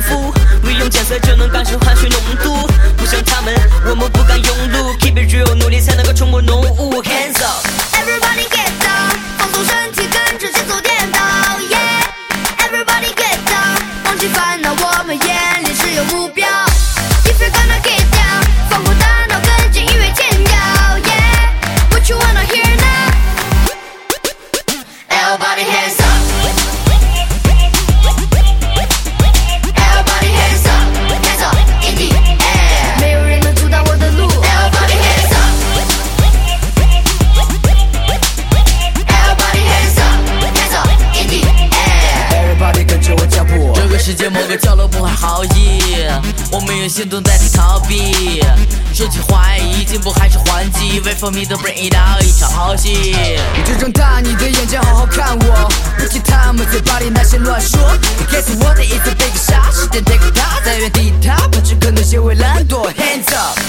福，利用检测就能感受汗水浓度。不像他们，我们不敢庸碌 ，Keep it real， 努力才能够冲破浓雾。Hands up。Everybody get down， 放松身体，跟着节奏颠倒。Yeah，Everybody get down， 忘记烦恼，我们眼里只有目标。If you're gonna get down， 放过大脑，跟着音乐尖叫。Yeah，What you wanna hear now？Everybody hands up。Everybody hands up，hands up in the air。没有人能阻挡我的路。Everybody hands up。Everybody hands up，hands up in the air。Everybody 跟着我脚步。 这个世界某个角落不怀好意，我们用行动代替逃避。说句怀疑，进步还是换季 ？Wait for me to bring it out， 一场好戏。 宇宙睁大你的眼睛，好好看我，不听他们嘴巴里那些乱说。你 guess 我的 is a big shot， 时间 take 它，在原地踏，不只可能些会懒惰。Hands up。